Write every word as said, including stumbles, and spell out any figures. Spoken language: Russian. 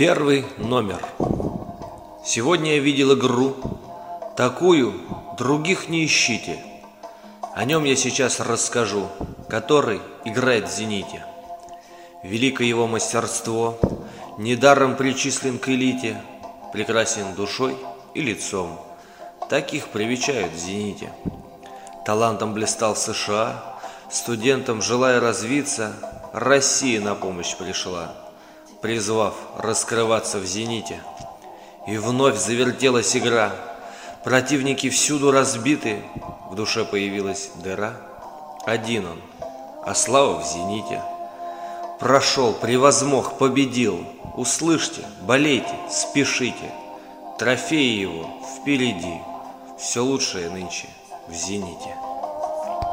Первый номер. Сегодня я видел игру, такую, других не ищите. О нем я сейчас расскажу, который играет в «Зените». Великое его мастерство, недаром причислен к элите, прекрасен душой и лицом. Таких привечают в «Зените». Талантом блистал в США, студентам, желая развиться, Россия на помощь пришла, призвав раскрываться в «Зените». И вновь завертелась игра, противники всюду разбиты, в душе появилась дыра. Один он, а слава в «Зените». Прошел, превозмог, победил. Услышьте, болейте, спешите. Трофеи его впереди. Все лучшее нынче в «Зените».